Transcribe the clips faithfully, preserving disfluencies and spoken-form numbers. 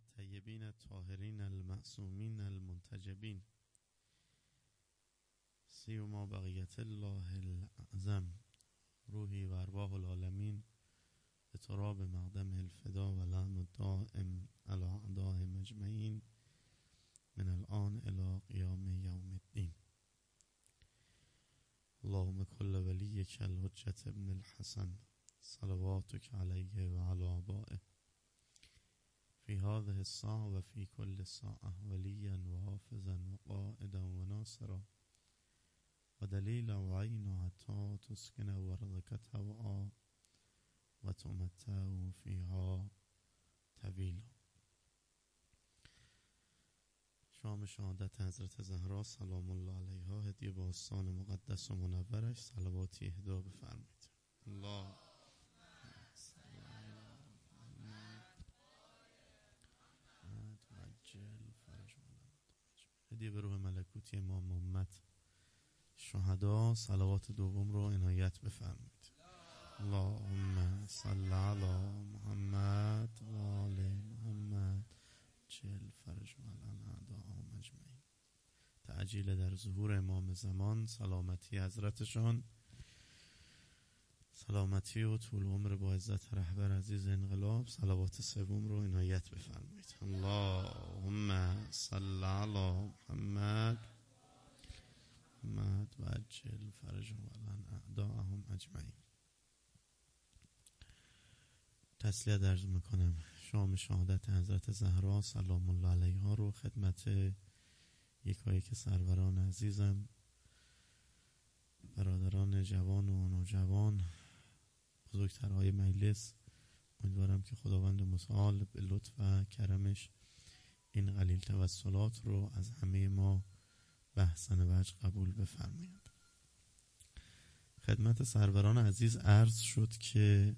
الطیبین الطاهرین المعصومین المنتجبین سیما بقیت الله الاعظم روحی و ارواح العالمین به تراب مقدم الفدا و لعن الدائم علی اعدائهم اجمعین من الان الی قیام یوم الدین. اللهم کل ولیک الحجة ابن الحسن صلواتک علیه و علی آبائه فی هذه الساعة و فی کل ساعة ولیا و حافظا و قائدا و ناصرا و دلیلا و عینا حتی تسکن ورزک طوعا و تمتع فیها طویلا. شام شهادت حضرت زهرا سلام الله علیها هدیه با آستان مقدس و منورش صلواتی اهدا بفرمایید. الله هدیه به روح ملکوتی امام محمد شهدا صلوات دوم رو عنایت بفرمایید. اللهم صل علی محمد و آل محمد جل فرجهم علی اعدائهم اجمعین. تعجیل در ظهور امام زمان، سلامتی حضرتشان، سلامتی و طول عمر با عزت رهبر عزیز انقلاب، صلوات سوم رو عنایت بفرمایید. اللهم صل علی محمد محمد و عجل فرجهم علی اعدائهم اجمعین. تسلیت عرض میکنم. شام شهادت حضرت زهرا سلام الله علیها رو خدمت یکایی که سروران عزیزم، برادران جوان و نوجوان، بزرگترهای مجلس، امیدوارم که خداوند متعال به لطف و کرمش این قلیل توسلات رو از همه ما به احسن وجه قبول بفرماید. خدمت سروران عزیز عرض شد که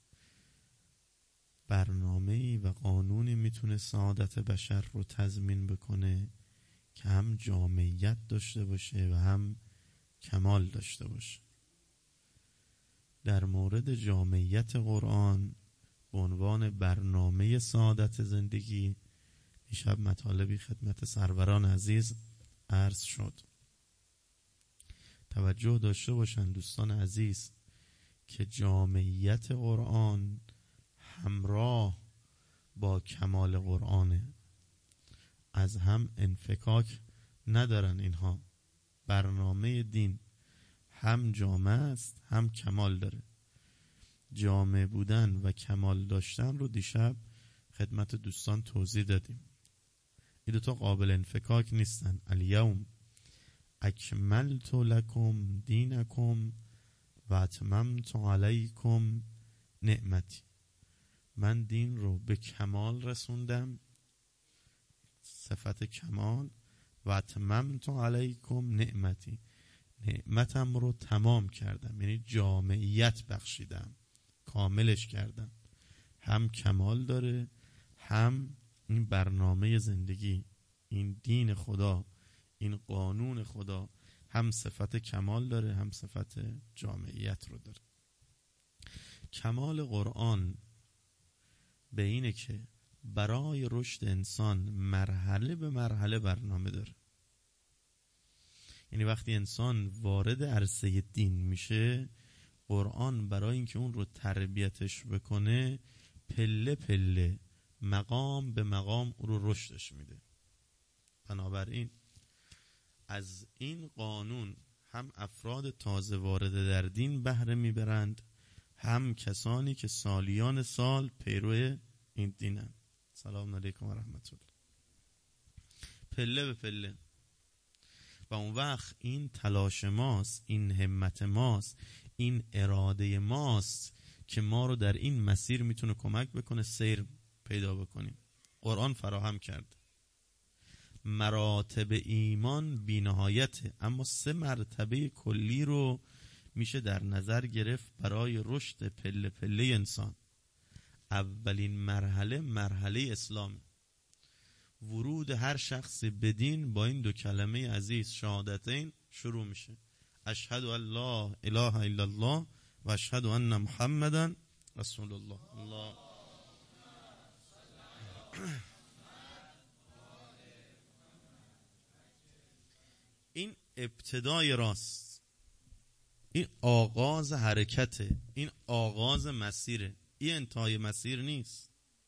برنامه‌ای و قانونی میتونه سعادت بشر رو تضمین بکنه که هم جامعیت داشته باشه و هم کمال داشته باشه. در مورد جامعیت قرآن به عنوان برنامه سعادت زندگی دیشب مطالبی خدمت سروران عزیز عرض شد. توجه داشته باشند دوستان عزیز که جامعیت قرآن همراه با کمال قرآنه، از هم انفکاک ندارن. اینها برنامه دین هم جامع است هم کمال داره. جامع بودن و کمال داشتن رو دیشب خدمت دوستان توضیح دادیم. این دوتا قابل انفکاک نیستن. الیوم اکملت لکم دینکم و اتممت علیکم نعمتی. من دین رو به کمال رسوندم، صفت کمال، و اتممت علیکم نعمتی، نعمتم رو تمام کردم، یعنی جامعیت بخشیدم، کاملش کردم. هم کمال داره هم این برنامه زندگی، این دین خدا، این قانون خدا هم صفت کمال داره هم صفت جامعیت رو داره. کمال قرآن به اینه که برای رشد انسان مرحله به مرحله برنامه داره. یعنی وقتی انسان وارد عرصه دین میشه، قرآن برای اینکه اون رو تربیتش بکنه پله پله مقام به مقام اون رو رشدش میده. بنابراین از این قانون هم افراد تازه وارد در دین بهره میبرند، هم کسانی که سالیان سال پیرو این دینن. سلام علیکم و رحمت الله. پله به پله. و اون وقت این تلاش ماست، این همت ماست، این اراده ماست که ما رو در این مسیر میتونه کمک بکنه سیر پیدا بکنیم. قرآن فراهم کرد. مراتب ایمان بی نهایته، اما سه مرتبه کلی رو میشه در نظر گرفت برای رشد پله پله انسان. اولین مرحله مرحله اسلام. ورود هر شخصی به دین با این دو کلمه عزیز شهادتین شروع میشه. اشهد ان لا اله الا الله و اشهد ان محمدا رسول الله. الله ابتدای راست، این آغاز حرکته، این آغاز مسیره، این انتهای مسیر نیست.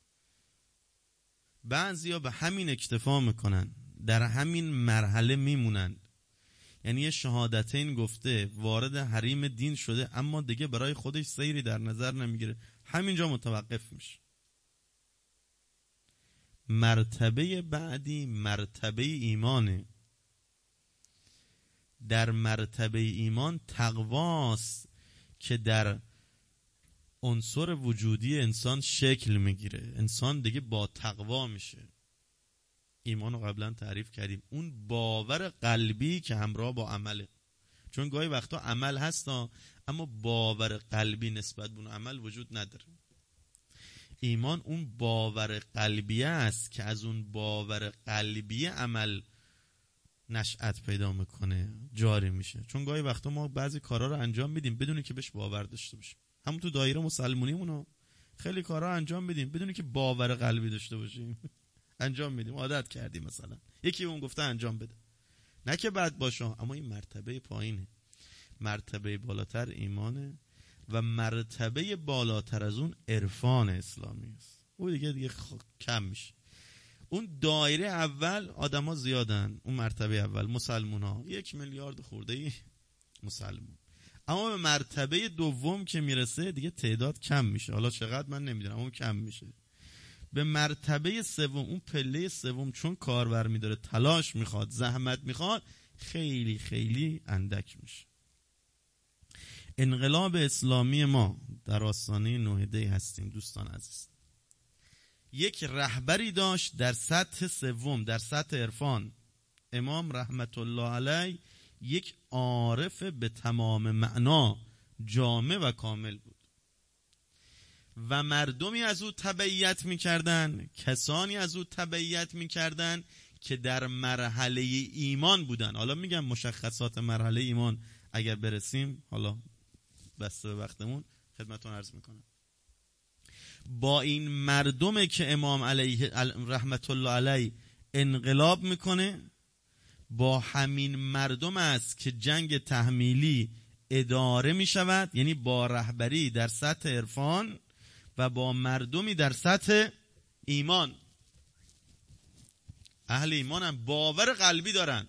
بعضیا به همین اکتفا میکنن، در همین مرحله میمونن. یعنی یه شهادتین گفته، وارد حریم دین شده، اما دیگه برای خودش سیری در نظر نمیگیره، همینجا متوقف میشه. مرتبه بعدی مرتبه ایمانه. در مرتبه ایمان تقواست که در عنصر وجودی انسان شکل میگیره. انسان دیگه با تقوا میشه. ایمان رو قبلا تعریف کردیم، اون باور قلبی که همراه با عمله. چون گاهی وقتا عمل هستا اما باور قلبی نسبت به اون عمل وجود نداره. ایمان اون باور قلبی است که از اون باور قلبی عمل نشأت پیدا میکنه، جاری میشه. چون گاهی وقتا ما بعضی کارا رو انجام میدیم بدون که بهش باور داشته باشیم. همون تو دایره مسلمونیمونو خیلی کارا انجام میدیم بدون که باور قلبی داشته باشیم. انجام میدیم، عادت کردیم. مثلا یکی اون گفته انجام بده، نه که بد باشه، اما این مرتبه پایینه. مرتبه بالاتر ایمانه و مرتبه بالاتر از اون عرفان اسلامی است. اون دیگه دیگه خ... کم میشه. اون دایره اول آدما زیادن، اون مرتبه اول مسلمون ها یک میلیارد خورده ای مسلمون. اما به مرتبه دوم که میرسه دیگه تعداد کم میشه. حالا چقدر من نمیدونم، اما کم میشه. به مرتبه سوم، اون پله سوم، چون کاربر میداره، تلاش میخواد، زحمت میخواد، خیلی خیلی اندک میشه. انقلاب اسلامی ما در آستانه نوحده هستیم دوستان عزیز. یک رهبری داشت در سطح سوم، در سطح عرفان. امام رحمت الله علیه یک عارف به تمام معنا، جامع و کامل بود و مردمی از او تبعیت میکردن، کسانی از او تبعیت میکردن که در مرحله ایمان بودن. حالا میگم مشخصات مرحله ایمان اگر برسیم، حالا بسته به وقتمون خدمتون عرض میکنم. با این مردمه که امام علیه رحمت الله علیه انقلاب میکنه، با همین مردم است که جنگ تحمیلی اداره میشود، یعنی با رهبری در سطح عرفان و با مردمی در سطح ایمان. اهل ایمان هم باور قلبی دارن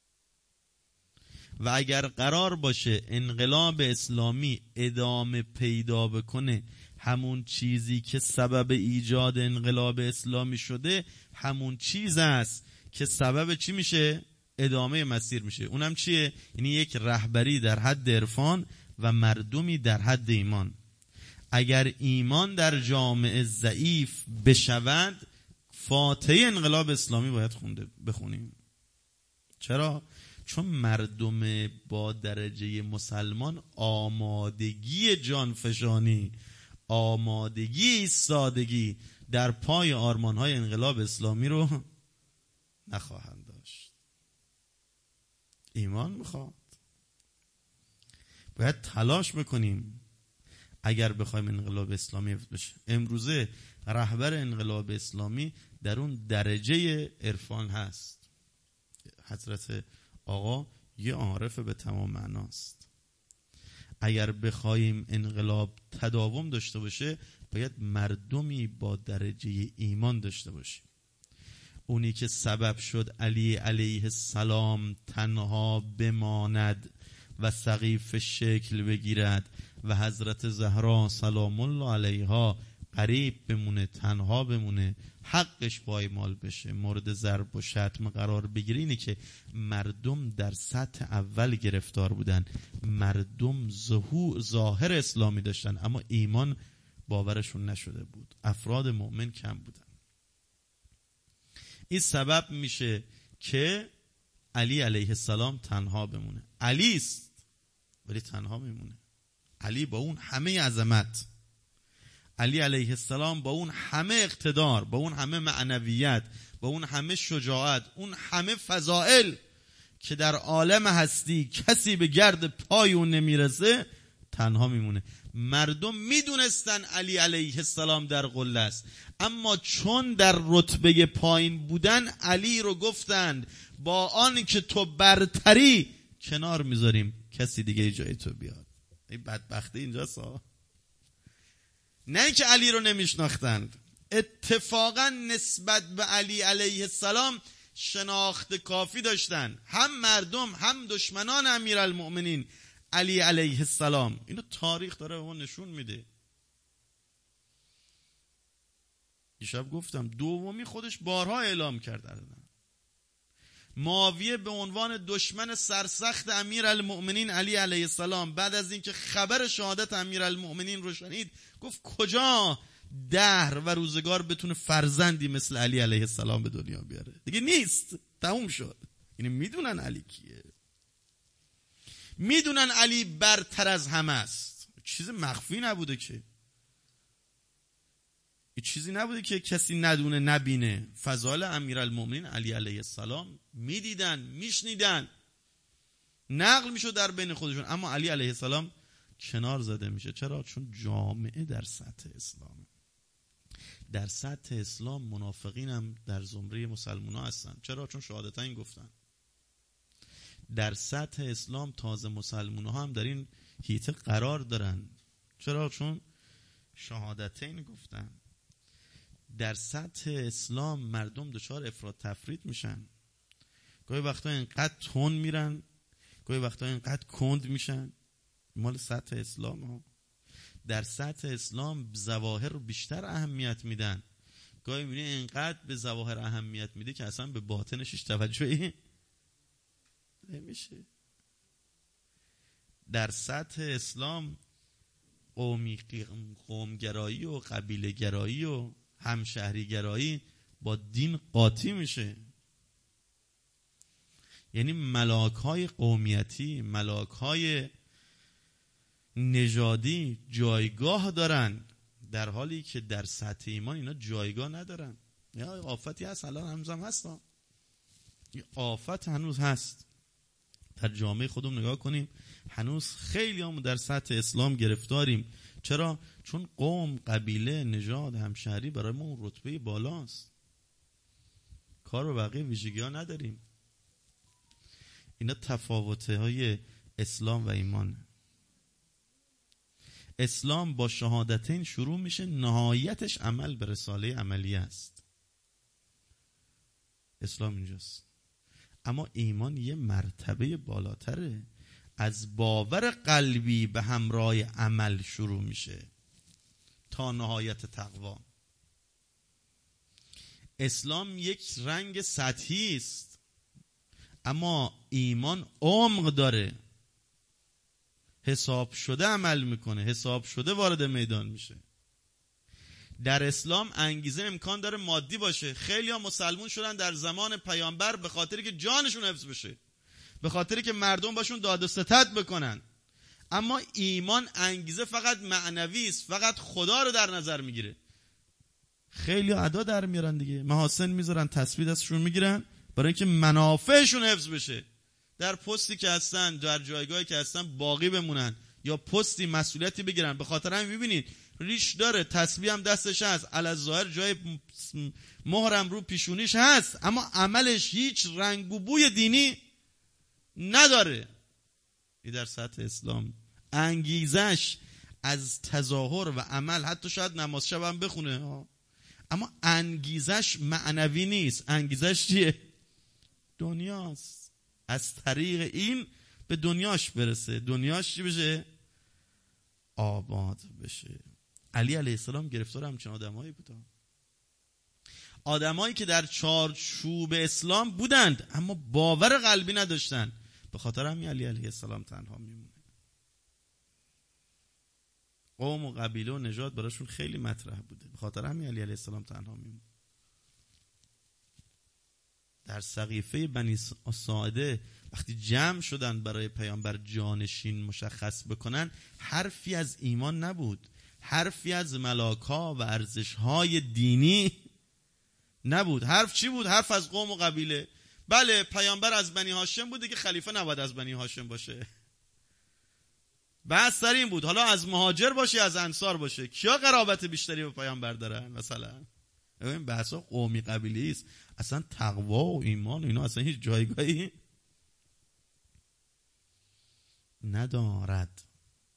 و اگر قرار باشه انقلاب اسلامی ادامه پیدا بکنه، همون چیزی که سبب ایجاد انقلاب اسلامی شده همون چیز است که سبب چی میشه؟ ادامه مسیر میشه. اونم چیه؟ یعنی یک رهبری در حد عرفان و مردمی در حد ایمان. اگر ایمان در جامعه ضعیف بشود، فاتحه انقلاب اسلامی باید خونده بخونیم. چرا؟ چون مردم با درجه مسلمان آمادگی جانفشانی، آمادگی ایستادگی در پای آرمانهای انقلاب اسلامی رو نخواهند داشت. ایمان میخواد، باید تلاش بکنیم اگر بخوایم انقلاب اسلامی بشه. امروزه رهبر انقلاب اسلامی در اون درجه عرفان هست. حضرت آقا یه عارف به تمام معناست. اگر بخوایم انقلاب تداوم داشته باشه، باید مردمی با درجه ایمان داشته باشیم. اونی که سبب شد علی علیه السلام تنها بماند و سقیف شکل بگیرد و حضرت زهرا سلام الله علیها قریب بمونه، تنها بمونه، حقش پایمال بشه، مورد ضرب و شتم قرار بگیره، اینه که مردم در سطح اول گرفتار بودن. مردم ظهور ظاهر اسلامی داشتن اما ایمان باورشون نشده بود. افراد مؤمن کم بودن. این سبب میشه که علی علیه السلام تنها بمونه. علی است ولی تنها میمونه. علی با اون همه عظمت، علی علیه السلام با اون همه اقتدار، با اون همه معنویت، با اون همه شجاعت، اون همه فضائل که در عالم هستی کسی به گرد پای اون نمیرسه، تنها میمونه. مردم میدونستن علی علیه السلام در قله است، اما چون در رتبه پایین بودن علی رو گفتند با آن که تو برتری کنار میذاریم کسی دیگه جای تو بیاد. این بدبختی اینجاست ها. نه اینکه علی رو نمیشناختند، اتفاقا نسبت به علی علیه السلام شناخت کافی داشتن، هم مردم هم دشمنان امیرالمؤمنین علی علیه السلام. اینو تاریخ داره به ما نشون میده. دیشب گفتم دومی خودش بارها اعلام کرده، معاویه به عنوان دشمن سرسخت امیرالمؤمنین علی علیه السلام بعد از اینکه خبر شهادت امیرالمؤمنین رو شنید گفت کجا دهر و روزگار بتونه فرزندی مثل علی علیه السلام به دنیا بیاره؟ دیگه نیست، تموم شد. یعنی میدونن علی کیه، میدونن علی برتر از همه است. چیز مخفی نبوده که، این چیزی نبوده که کسی ندونه نبینه. فضائل امیرالمؤمنین علی علیه السلام میدیدن، میشنیدن، نقل میشد در بین خودشون. اما علی علیه السلام کنار زده میشه. چرا؟ چون جامعه در سطح اسلام، در سطح اسلام منافقین هم در زمره مسلمان ها هستن. چرا؟ چون شهادتین گفتن. در سطح اسلام تازه مسلمان ها هم در این حیطه قرار دارن. چرا؟ چون شهادتین گفتن. در سطح اسلام مردم دچار افراط تفرید میشن، گاهی وقتا اینقدر تون میرن، گاهی وقتا اینقدر کند میشن. مال سطح اسلام ها. در سطح اسلام ظواهر رو بیشتر اهمیت میدن، گاهی میبینی اینقدر به ظواهر اهمیت میده که اصلا به باطنش هیچ توجهی نمیشه. در سطح اسلام قومی قومگرایی و قبیله گرایی و همشهری گرایی با دین قاطی میشه. یعنی ملاک های قومیتی، ملاک های نژادی جایگاه دارن، در حالی که در سطح ایمان اینا جایگاه ندارن. یا آفتی هست، الان هنوز هم هست. این آفت هنوز هست. در جامعه خودمون نگاه کنیم، هنوز خیلی هم در سطح اسلام گرفتاریم. چرا؟ چون قوم، قبیله، نژاد، همشهری برای ما اون رتبه بالاست. کار به بقیه ویژگی ها نداریم. اینا تفاوته های اسلام و ایمان. اسلام با شهادتین شروع میشه، نهایتش عمل به رساله عملی است. اسلام اینجاست. اما ایمان یه مرتبه بالاتره. از باور قلبی به همراه عمل شروع میشه تا نهایت تقوا. اسلام یک رنگ سطحی است، اما ایمان عمق داره. حساب شده عمل میکنه، حساب شده وارد میدان میشه. در اسلام انگیزه امکان داره مادی باشه. خیلی ها مسلمون شدن در زمان پیامبر به خاطری که جانشون حفظ بشه، به خاطری که مردم باشون داد و ستد بکنن. اما ایمان انگیزه فقط معنوی است، فقط خدا رو در نظر میگیره. خیلی ادا در میارن دیگه، محاسن میذارن، تسبیح دستشون میگیرن برای اینکه منافعشون حفظ بشه، در پستی که هستن، در جایگاهی که هستن باقی بمونن، یا پستی مسئولیتی بگیرن. به خاطر همین میبینید ریش داره، تسبیح هم دستش هست، الظاهر جای مهرم رو پیشونیش هست، اما عملش هیچ رنگ و بوی دینی نداره. این در سطح اسلام انگیزش از تظاهر و عمل، حتی شاید نماز شب هم بخونه، اما انگیزش معنوی نیست. انگیزش چیه؟ دنیاست. از طریق این به دنیاش برسه. دنیاش چی بشه؟ آباد بشه. علی علیه السلام گرفتار همچین آدمایی بودن، آدمایی که در چارچوب اسلام بودند اما باور قلبی نداشتن. به خاطر همین علی علیه السلام تنها میمونه. قوم و قبیله و نژاد براشون خیلی مطرح بوده، به خاطر همین علی علیه السلام تنها میمونه. در سقیفه بنی ساعده وقتی جمع شدن برای پیامبر جانشین مشخص بکنن، حرفی از ایمان نبود، حرفی از ملاک‌ها و ارزش‌های دینی نبود. حرف چی بود؟ حرف از قوم و قبیله. بله پیامبر از بنی هاشم بوده که خلیفه نباید از بنی هاشم باشه. بحث سر این بود حالا از مهاجر باشه از انصار باشه، کیا قرابت بیشتری به پیامبر دارن مثلا. این بحثا قومی قبیلی است، اصلا تقوا و ایمان و اینا اصلا هیچ جایگاهی. ندارد.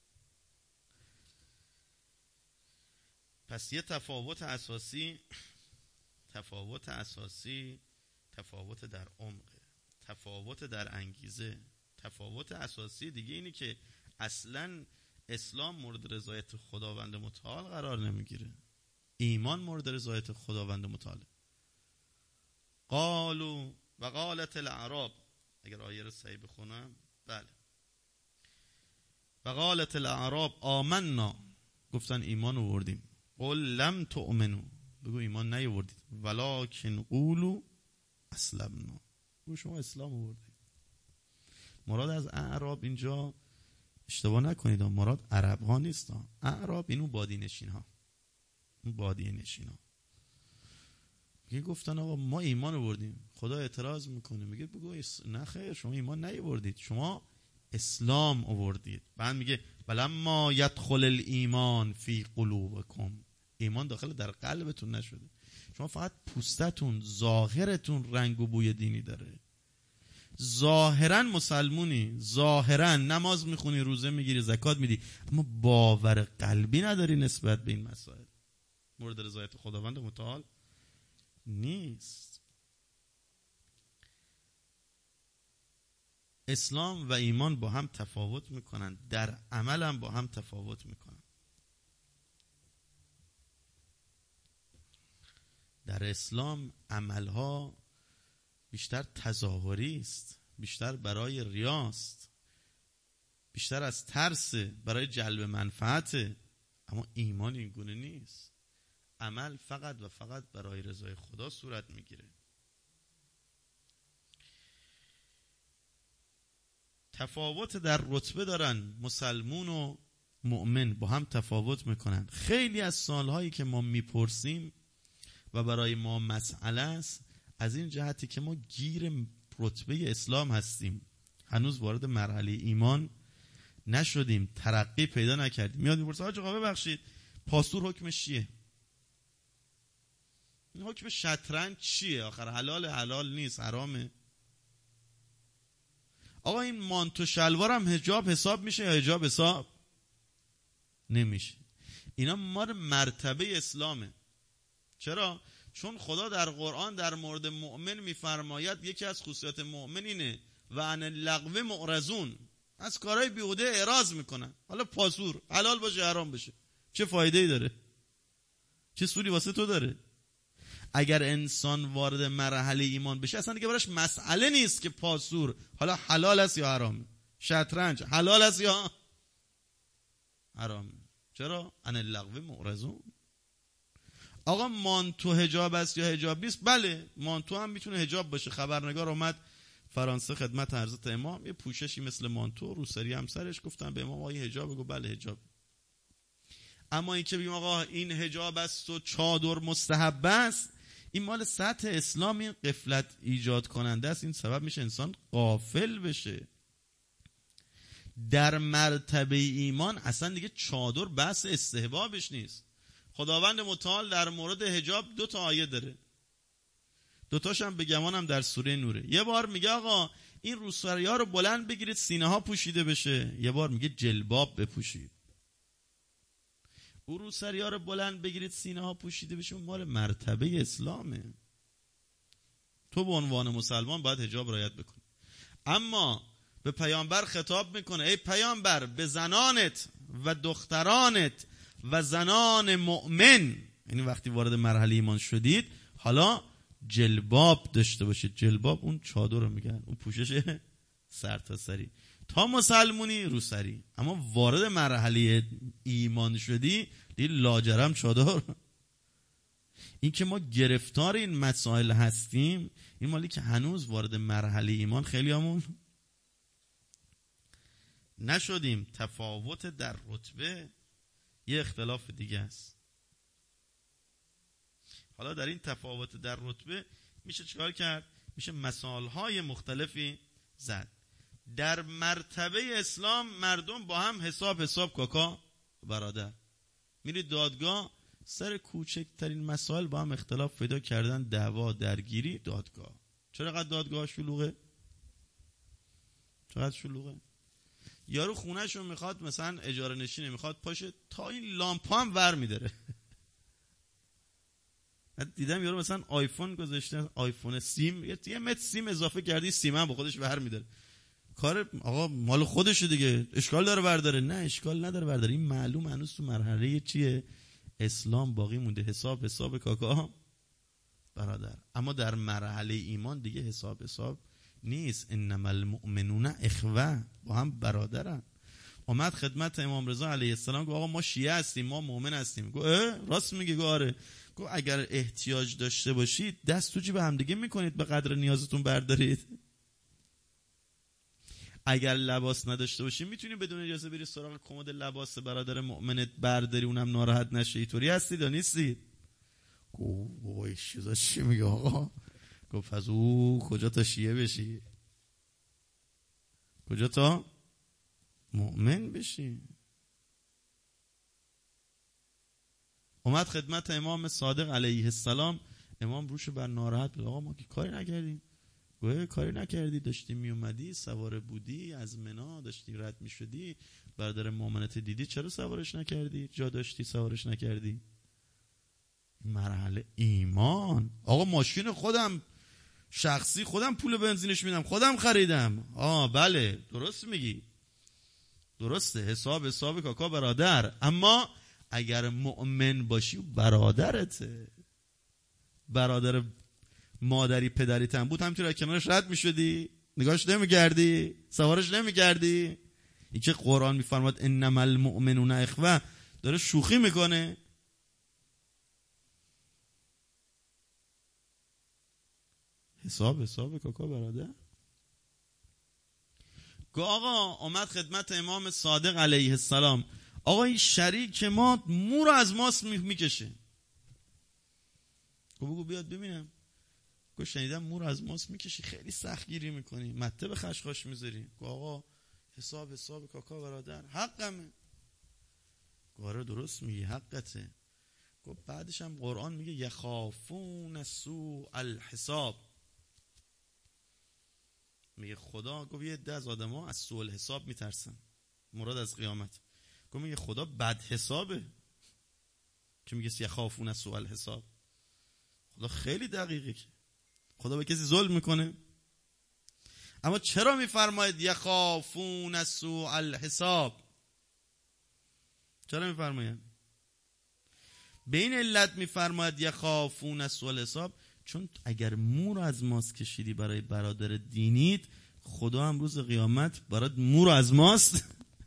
پس یه تفاوت اساسی تفاوت اساسی تفاوت در عمق، تفاوت در انگیزه. تفاوت اساسی دیگه اینی که اصلا اسلام مورد رضایت خداوند متعال قرار نمیگیره، ایمان مورد رضایت خداوند متعال. قالوا و قالت الاعراب، اگر آیه رو صحیح بخونم، بله، و قالت الاعراب آمنا، گفتن ایمان آوردیم. قل لم تؤمنوا، بگو ایمان نیاوردید. ولکن قولوا اسلمنا، بگو شما اسلام آوردید. مراد از اعراب اینجا اشتباه نکنید، مراد عرب ها نیست. اعراب اینو بادی نشین ها، اون بادی نشین ها. میگه گفتن آقا ما ایمان آوردیم. خدا اعتراض میکنه، میگه بگو نه خیر، شما ایمان نیاوردید، شما اسلام آوردید. بعد میگه بلما یدخل الایمان فی قلوبکم، ایمان داخل در قلبتون نشده، شما فقط پوستتون، ظاهرتون رنگ و بوی دینی داره. ظاهرا مسلمونی، ظاهرا نماز میخونی، روزه میگیری، زکات میدی، اما باور قلبی نداری نسبت به این مسائل، مورد رضایت خداوند متعال نیست. اسلام و ایمان با هم تفاوت میکنن، در عمل هم با هم تفاوت میکنن. در اسلام عملها بیشتر تظاهری است، بیشتر برای ریاست، بیشتر از ترس برای جلب منفعته. اما ایمان این گونه نیست، عمل فقط و فقط برای رضای خدا صورت میگیره. تفاوت در رتبه دارن، مسلمون و مؤمن با هم تفاوت میکنن. خیلی از سالهایی که ما میپرسیم و برای ما مسئله است، از این جهتی که ما گیر رتبه اسلام هستیم، هنوز وارد مرحله ایمان نشدیم، ترقی پیدا نکردیم. میاد میپرسه آقا آقا ببخشید پاسور حکمش چیه؟ این حکم شطرنج چیه؟ آخر حلال حلال نیست، حرامه. آقا این مانتو شلوارم حجاب حساب میشه یا حجاب حساب نمیشه؟ اینا مار مرتبه اسلامه. چرا؟ چون خدا در قرآن در مورد مؤمن میفرماید یکی از خصوصیات مؤمن اینه و عن اللغو معرضون، از کارهای بیهوده اعراض میکنن. حالا پاسور حلال باشه حرام بشه چه فایده‌ای داره؟ چه سودی واسه تو داره؟ اگر انسان وارد مرحله ایمان بشه اصلا دیگه براش مسئله نیست که پاسور حالا حلال است یا حرام، شطرنج حلال است یا حرام. چرا؟ عن اللغو معرضون. آقا مانتو حجاب است یا حجاب نیست؟ بله مانتو هم میتونه حجاب باشه. خبرنگار اومد فرانسه خدمت حضرت امام، یه پوششی مثل مانتو، روسری همسرش، گفتن به امام آقا این حجاب؟ بگو بله حجاب. اما این که بگیم آقا این حجاب است و چادر مستحب است، این مال سطح اسلام، این غفلت ایجاد کننده است. این سبب میشه انسان غافل بشه. در مرتبه ایمان اصلا دیگه چادر بحث استحبابش نیست. خداوند متعال در مورد حجاب دو تا آیه داره، دو تاش هم به گمانم در سوره نوره. یه بار میگه آقا این روسری‌ها رو بلند بگیرید سینه ها پوشیده بشه، یه بار میگه جلباب بپوشید. اون روسری‌ها رو بلند بگیرید سینه ها پوشیده بشه، اون مال مرتبه اسلامه. تو به عنوان مسلمان باید حجاب رعایت بکنی. اما به پیامبر خطاب میکنه ای پیامبر به زنانت و دخترانت و زنان مؤمن، یعنی وقتی وارد مرحله ایمان شدید حالا جلباب داشته باشید. جلباب اون چادر رو میگن، اون پوشش سر تا سری. تا مسلمونی رو سری، اما وارد مرحله ایمان شدی دیگه لاجرم چادر. این که ما گرفتار این مسائل هستیم، این مالی که هنوز وارد مرحله ایمان خیلی همون نشدیم. تفاوت در رتبه یه اختلاف دیگه است. حالا در این تفاوت در رتبه میشه چیکار کرد؟ میشه مثالهای مختلفی زد. در مرتبه اسلام مردم با هم حساب حساب کاکا برادر، میری دادگاه سر کوچکترین مسائل با هم اختلاف پیدا کردن، دعوا درگیری دادگاه. چرا قد دادگاه شلوغه؟ چقدر شلوغه؟ یارو خونهشو میخواد مثلا اجاره نشینه، میخواد پاشه تا این لامپا هم ور میداره. دیدم یارو مثلا آیفون گذاشته، آیفون سیم یه متر سیم اضافه کردی، سیم هم با خودش ور میداره. کار آقا مال خودشه دیگه، اشکال داره برداره؟ نه اشکال نداره برداره. این معلوم هنوز تو مرحله چیه؟ اسلام باقی مونده، حساب حساب کاکا برادر. اما در مرحله ایمان دیگه حساب حساب نیست. انما المؤمنون اخوه، با هم برادرن. اومد خدمت امام رضا علیه السلام گفت آقا ما شیعه هستیم، ما مؤمن هستیم. گفت راست میگه؟ گفت آره. گفت اگر احتیاج داشته باشید دست تو جیب هم دیگه میکنید، به قدر نیازتون بردارید. اگر لباس نداشته باشی میتونی بدون اجازه بری سراغ کمد لباس برادر مؤمنت برداری، اونم ناراحت نشه. اینطوری هستید یا نیستید؟ گفت وای چیزا چی میگه آقا؟ گفت از او کجا تا شیعه بشی؟ کجا تا مؤمن بشی؟ اومد خدمت امام صادق علیه السلام، امام روشو بر ناراحت بود. آقا ما که کاری نکردیم. گوه کاری نکردی، داشتی می اومدی سوار بودی از منی، داشتی رد می شدی، برادر مؤمنت دیدی، چرا سوارش نکردی؟ جا داشتی سوارش نکردی. مرحله ایمان. آقا ماشین خودم شخصی خودم پول بنزینش میدم، خودم خریدم. آه بله درست میگی، درسته، حساب حساب کاکا برادر. اما اگر مؤمن باشی برادرته، برادر مادری پدری تن بود همینطور کنارش رد میشدی، نگاهش نمیگردی، سوارش نمیگردی. این که قرآن میفرماد انما المؤمنون اخوه، داره شوخی میکنه؟ حساب حساب کاکا برادر. گو آقا اومد خدمت امام صادق علیه السلام، آقا این شریک ما مو رو از ماست میکشه. گو بگو بیاد ببینم. گو شنیدم مو رو از ماست میکشی، خیلی سخت گیری میکنی، مته به خشخاش میذاری. گو آقا حساب حساب کاکا برادر، حقمه. گو آره درست میگی، حقته. گو بعدش هم قرآن میگه یخافون سوء الحساب. میگه خدا، گفت یه عده از آدما از سوء الحساب میترسن، مراد از قیامت. گفت میگه خدا بد حسابه که میگه یخافون سوء الحساب. خدا خیلی دقیقه، که خدا به کسی ظلم میکنه. اما چرا میفرماید یخافون سوء الحساب؟ چرا میفرماید؟ به این علت میفرماید یخافون سوء الحساب، چون اگر مو رو از ماست کشیدی برای برادر دینیت، خدا هم روز قیامت برات مو رو از ماست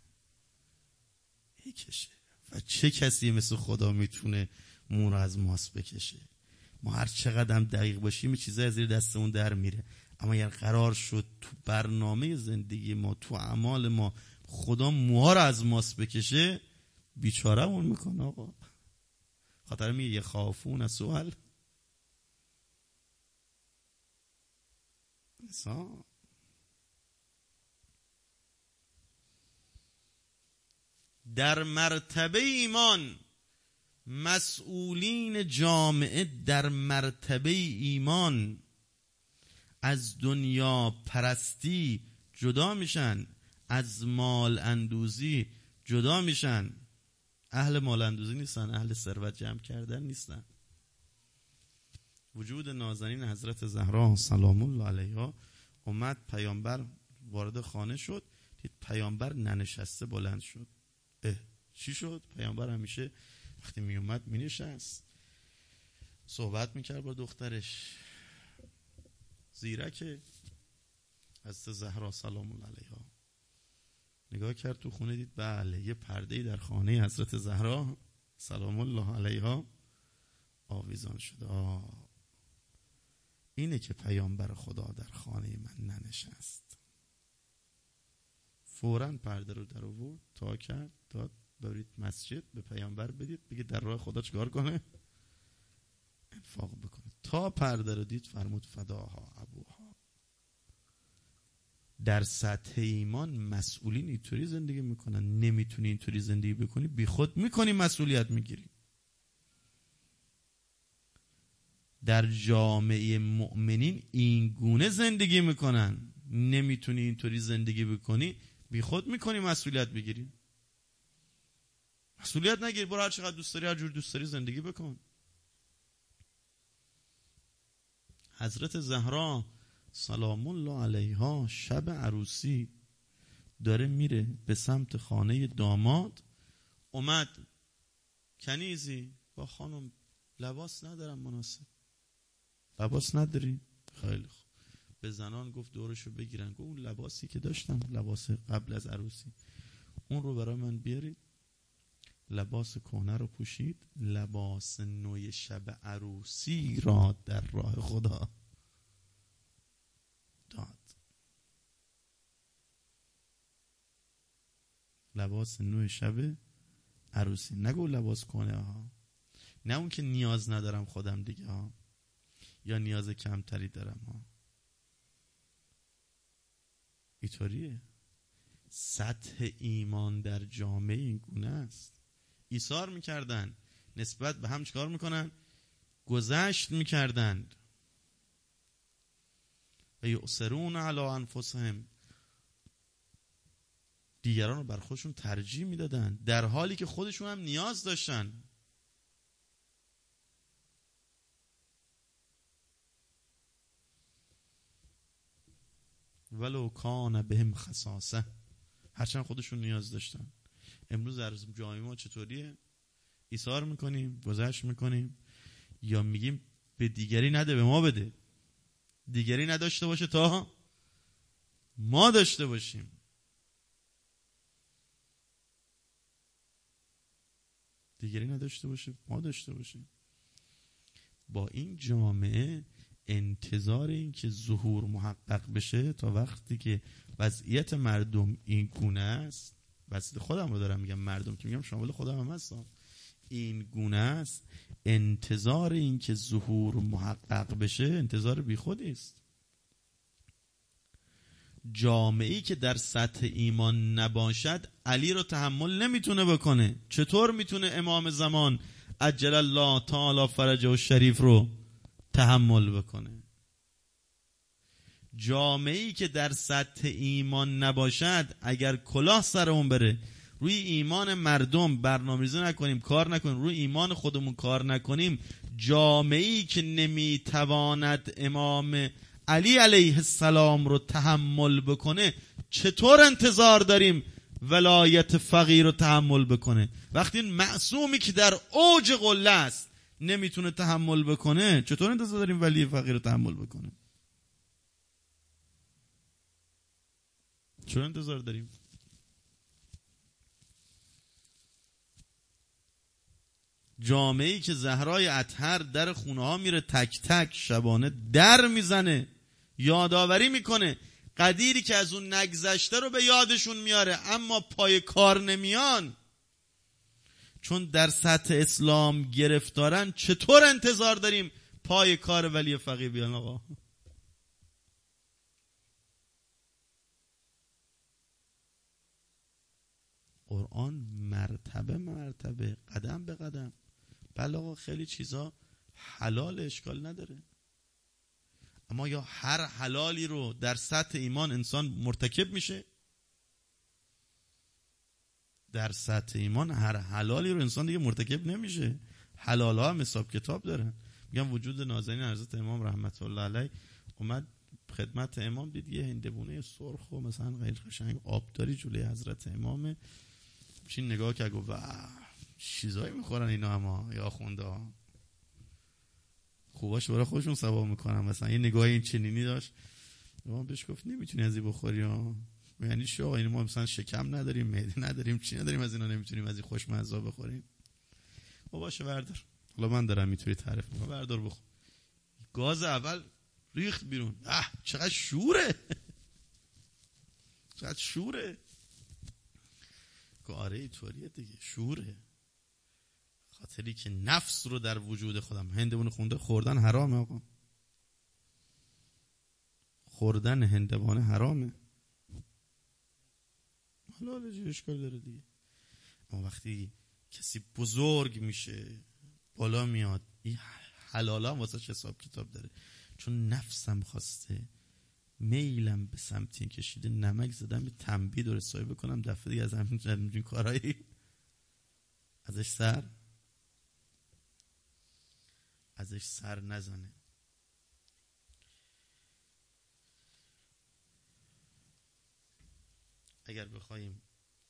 میکشه. و چه کسی مثل خدا میتونه مو رو از ماست بکشه؟ ما هر چقدر هم دقیق باشیم چیزای از زیر دستمون در میره. اما اگر قرار شد تو برنامه زندگی ما، تو اعمال ما، خدا موها رو از ماست بکشه، بیچاره‌مون میکنه آقا. خاطر میگه یخافون سوء الحساب. در مرتبه ایمان مسئولین جامعه در مرتبه ایمان از دنیا پرستی جدا میشن، از مال اندوزی جدا میشن. اهل مال اندوزی نیستن، اهل ثروت جمع کردن نیستن. وجود نازنین حضرت زهرا سلام الله علیها اومد، پیامبر وارد خانه شد، دید پیامبر ننشسته بلند شد. اه چی شد؟ پیامبر همیشه وقتی می اومد می نشست، صحبت میکرد با دخترش، زیرک حضرت زهرا سلام الله علیها. نگاه کرد تو خونه، دید بله یه پرده‌ای در خانه حضرت زهرا سلام الله علیها آویزان شده. آه اینه که پیامبر خدا در خانه من ننشست. فوراً پرده رو در آورد، تا کرد، داد برید مسجد به پیامبر بدید، بگید در راه خدا چیکار کنه؟ انفاق بکنه. تا پرده رو دید فرمود فداها ابوها. در سطح ایمان مسئولین اینطوری زندگی میکنن. نمیتونی اینطوری زندگی بکنی، بی خود میکنی، مسئولیت میگیری. در جامعه مؤمنین این گونه زندگی میکنن. نمیتونی اینطوری زندگی بکنی، بی خود میکنی مسئولیت بگیری؟ مسئولیت نگیر، برو هر چقدر دوست داری هر جور دوست داری زندگی بکن. حضرت زهرا سلام الله علیها شب عروسی داره میره به سمت خانه داماد، اومد کنیزی با خانم لباس ندارم مناسب. لباس نداری؟ خیلی خوب. به زنان گفت دورشو بگیرن، گفت اون لباسی که داشتم لباس قبل از عروسی اون رو برای من بیارید. لباس کهنه رو پوشید، لباس نوی شب عروسی را در راه خدا داد. لباس نوی شب عروسی، نگو لباس کهنه ها، نه اون که نیاز ندارم خودم دیگه ها، یا نیاز کمتری دارم ها. اینطوریه. سطح ایمان در جامعه این گونه است. ایثار میکردن نسبت به هم، چیکار میکنن؟ گذشت میکردند. و یؤثرون علی انفسهم، دیگران رو بر خودشون ترجیح میدادن در حالی که خودشون هم نیاز داشتن. ولو کان بهم خصاصه، هرچند خودشون نیاز داشتن. امروز در جامعه ما چطوریه؟ ایثار میکنیم، گذشت میکنیم، یا میگیم به دیگری نده به ما بده، دیگری نداشته باشه تا ما داشته باشیم. دیگری نداشته باشه ما داشته باشیم. با این جامعه انتظار این که ظهور محقق بشه تا وقتی که وضعیت مردم این گونه است، وضعیت خودم رو دارم میگم، مردم که میگم شامل خودم هم هستم، این گونه است، انتظار این که ظهور محقق بشه انتظار بی خودی است. جامعه‌ای که در سطح ایمان نباشد علی رو تحمل نمیتونه بکنه. چطور میتونه امام زمان عجل الله تعالی فرجه و شریف رو تحمل بکنه؟ جامعه‌ای که در سطح ایمان نباشد، اگر کلاه سر اون بره، روی ایمان مردم برنامه‌ریزی نکنیم، کار نکنیم، روی ایمان خودمون کار نکنیم، جامعه‌ای که نمیتواند امام علی علیه السلام رو تحمل بکنه، چطور انتظار داریم ولایت فقیر رو تحمل بکنه؟ وقتی این معصومی که در اوج قله است نمیتونه تحمل بکنه، چطور انتظار داریم ولی فقیر رو تحمل بکنه؟ چطور انتظار داریم؟ جامعه‌ای که زهرای اطهر در خونه ها میره تک تک شبانه در میزنه، یادآوری میکنه، قدیری که از اون نگذشته رو به یادشون میاره، اما پای کار نمیان چون در سطح اسلام گرفتارن، چطور انتظار داریم پای کار ولی فقیر بیان؟ آقا قرآن مرتبه مرتبه قدم به قدم، بله آقا خیلی چیزا حلال اشکال نداره، اما یا هر حلالی رو در سطح ایمان انسان مرتکب میشه؟ در سطح ایمان هر حلالی رو انسان دیگه مرتکب نمیشه. حلال ها هم حساب کتاب دارن. میگم وجود نازنین حضرت امام رحمت الله علیه اومد خدمت امام، دید یه هندبونه سرخ و مثلا غیر قشنگ آبداری جلوی حضرت امامه، چین نگاه کرد گفت واه چیزایی میخورن اینا، اما یا خونده ها خوباش برای خودشون ثواب میکنن. مثلا یه نگاه این چنینی داشت، امام بهش گفت نمیتونی از این بخوری ها. یعنی شو آقا این ما مثلا شکم نداریم، معده نداریم، چی نداریم، از اینا نمیتونیم از این خوشمزه بخوریم؟ او باشه بردار، حالا من دارم اینطوری تعریف میکنم، بردار بخور. گاز اول ریخت بیرون، اه چقدر شوره چقدر شوره. که آره اینطوریه دیگه، شوره، خاطری که نفس رو در وجود خودم. هندبون خونده خوردن حرامه آقا، خوردن هندبانه حرامه، حلاله چه اشکال داره دیگه. اما وقتی کسی بزرگ میشه بالا میاد، این حلاله هم واسه حساب کتاب داره، چون نفسم خواسته میلم به سمت این کشیده، نمک زدم، یه تنبیه دور سایه بکنم، دفعه دیگه از همین همین کارهایی ازش سر ازش سر نزنه. اگر بخوایم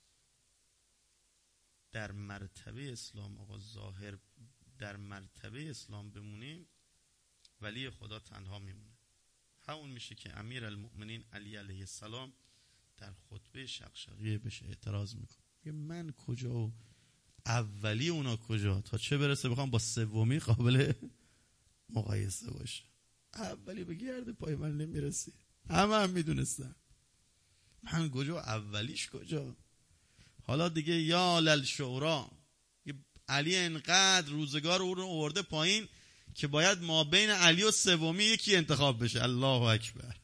در مرتبه اسلام آقا ظاهر در مرتبه اسلام بمونیم، ولی خدا تنها میمونه. همون میشه که امیر المؤمنین علی علیه السلام در خطبه شقشقیه بهش اعتراض میکنه، میگه من کجا و اولی اونا کجا، تا چه برسه بخوام با سومی قابل مقایسه باشه. اولی به گرد پای من نمیرسی، همه هم میدونستن من کجا اولیش کجا. حالا دیگه یا للشعرا، علی انقدر روزگار او رو آورده پایین که باید ما بین علی و سومی یکی انتخاب بشه. الله اکبر.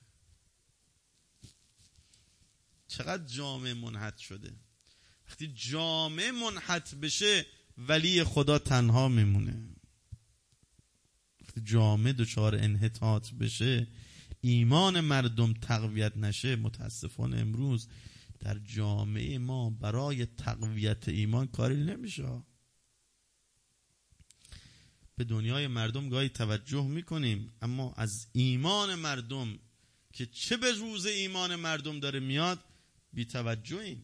چقدر جامعه منحط شده. وقتی جامعه منحط بشه ولی خدا تنها میمونه. وقتی جامعه دچار انحطاط بشه، ایمان مردم تقویت نشه، متاسفانه امروز در جامعه ما برای تقویت ایمان کاری نمیشه. به دنیای مردم گاهی توجه میکنیم، اما از ایمان مردم که چه به روز ایمان مردم داره میاد بی توجهیم.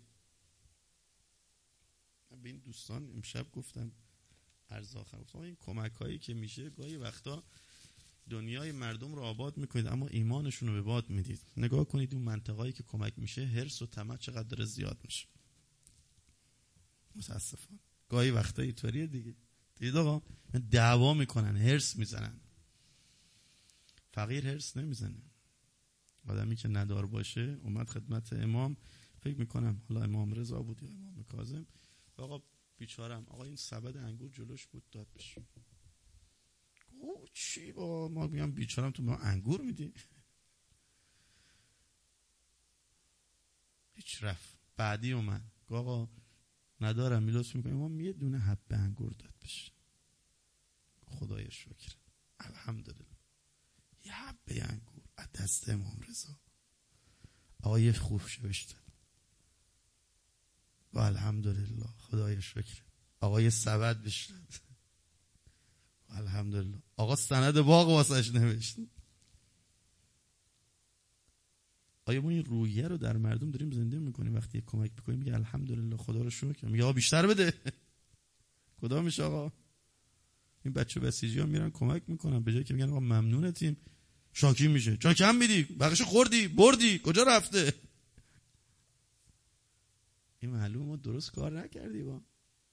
به این دوستان امشب گفتم عرض آخر گفتم این کمک هایی که میشه گاهی وقتا دنیای مردم رو آباد میکنید اما ایمانشون رو به باد میدید. نگاه کنید اون منطقه‌ای که کمک میشه حرص و طمع چقدر داره زیاد میشه. متاسفانه گاهی وقتا اینطوریه دیگه. دید آقا دعوا میکنن، حرص میزنن. فقیر حرص نمیزنه. آدمی که ندار باشه اومد خدمت امام، فکر میکنم حالا امام رضا بود یا امام کاظم، آقا بیچارم آقا این سبد انگور جلوش بود داد بشه. او چی با ما میگم بیچارم تو ما انگور میدی؟ هیچ رفت. بعدی اومد آقا ندارم میلوس میکنم امام یه دونه حبه انگور داد بشه. خدای شکر الحمدلله یه حبه انگور از دست امام رضا. آقا یه خوب شوشتن و الحمدلله خدای شکر. آقا یه سبد بشتن و الحمدلله. آقا سند باغ واسش نوشت. آیا ما این رویه رو در مردم داریم زنده میکنیم؟ وقتی کمک میکنیم میگه الحمدلله خدا رو شکر، میگه آقا بیشتر بده. کدام میشه آقا؟ این بچه بسیجی ها میرن کمک میکنن، به جایی که میگن آقا ممنونتیم شاکی میشه. چرا کم میدی؟ بقیش خوردی بردی کجا رفته؟ این معلومه ما درست کار نکردیم. با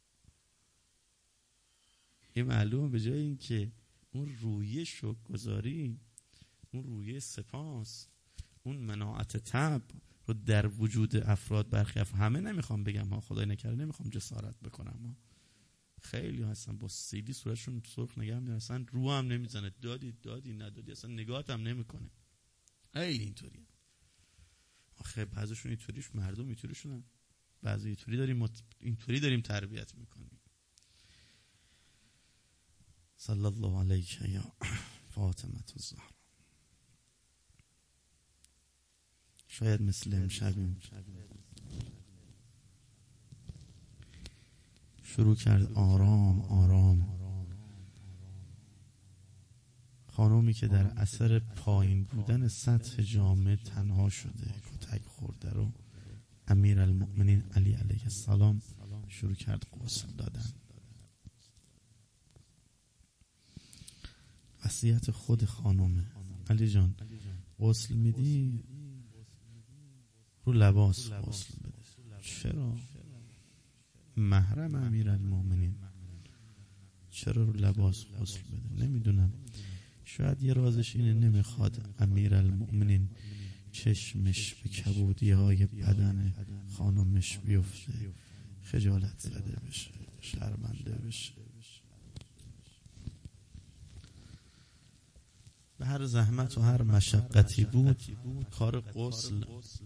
این معلومه به جای این که اون رویه شکرگزاری، اون رویه سپاس، اون مناعت تب رو در وجود افراد برخی افراد، همه نمیخوام بگم ها خدای نکرده نمیخوام جسارت بکنم ها، خیلی هستن با سیدی صورتشون سرخ نگه میدن، اصلا رو هم نمیزنه، دادی دادی ندادی اصلا نگاهت هم نمیکنه. خیلی اینطوریه. آخه بعضیشون اینطوریش مردم اینطوریشونن، بعضی اینطوری داریم مت... اینطوری داریم تربیت میکنیم. صلی الله علیک یا فاطمه الزهرا. شاید مثل امشب شروع کرد آرام آرام. خانومی که در اثر پایین بودن سطح جامعه تنها شده، کتک خورده رو امیر المؤمنین علی علیه السلام شروع کرد غسل دادن. وصیت خود خانومه. علی جان غسل میدی رو لباس غسل بده. چرا؟ محرم امیر المؤمنین چرا رو لباس غسل بده؟ نمیدونم، شاید یه رازش اینه نمیخواد امیر المؤمنین چشمش به کبودی های بدن خانمش بیفته، خجالت زده بشه، شرمنده بشه. به هر زحمت و هر مشقتی بود کار غسل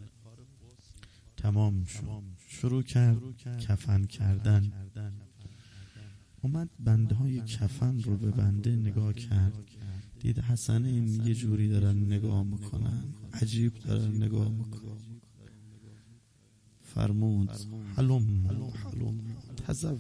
تمام شد. شروع کرد کفن کردن. اومد بنده های کفن رو به بنده نگاه کرد، دید حسن این یه جوری دارن نگاه میکنن، عجیب دارن نگاه میکنن. فرمود حلم حلم تزودوا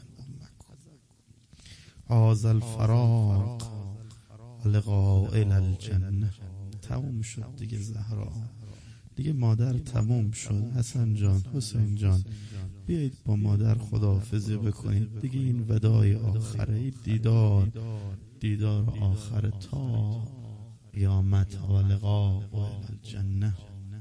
هذا الفراق لقاء الجنه. تموم شد دیگه زهرا، دیگه مادر تموم شد. حسن جان، حسین جان، بیایید با مادر خداحافظی بکنید دیگه. این وداع آخره، این دیدار دیدار آخره تا قیامت و لقاء الجنه.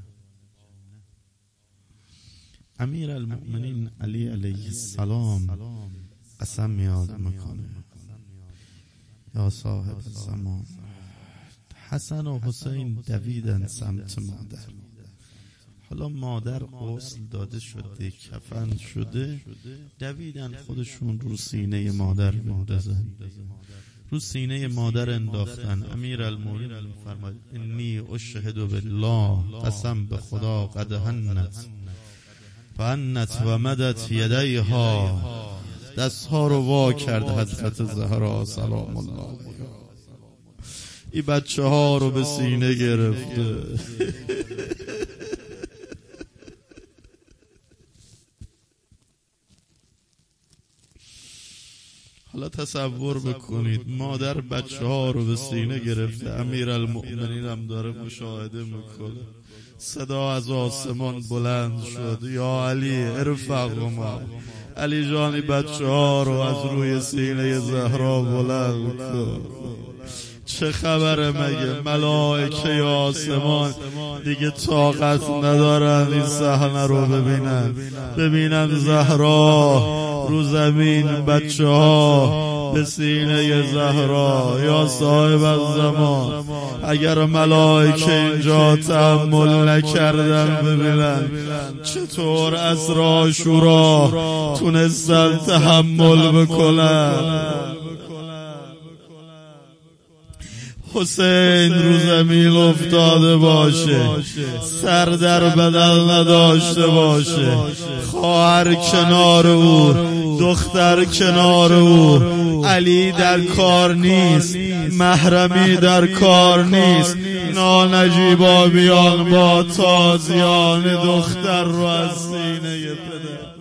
امیر المؤمنین علی علیه السلام قسم میاد میکنه، یا صاحب زمان، حسن و حسین دویدن سمت مادر. حالا مادر غسل داده شده، کفن شده، دویدن خودشون رو سینه مادر بندازن، رو سینه مادر انداختن. امیر المؤمنین فرماید انی اشهد بالله، قسم به خدا، قد هنت فانت و مدت یدیها، دستها رو وا کرد حضرت زهرا سلام الله علیها، این بچه ها رو به سینه گرفته. حالا تصور بکنید مادر بچه ها رو به سینه گرفته، امیر المؤمنین هم داره مشاهده میکنه. صدا از آسمان بلند شد، یا علی ارفقهما، علی جانی بچه ها رو از روی سینه زهرا بلند کن. چه خبره مگه؟ ملائکه آسمان دیگه طاقت ندارن این صحنه رو ببینن، ببینن زهرا رو زمین، بچه ها به سینه زهرا. یا صاحب الزمان، اگر ملائکه اینجا تحمل نکردن ببینن چطور اسرا شورا تونستن تحمل بکنن. حسین رو زمین افتاده باشه، سر در بدل نداشته باشه، خواهر کنار او، دختر کنار او، علی در کار نیست، محرمی در کار نیست، نانجیبا بیان با تازیان دختر رو از سینه پدر.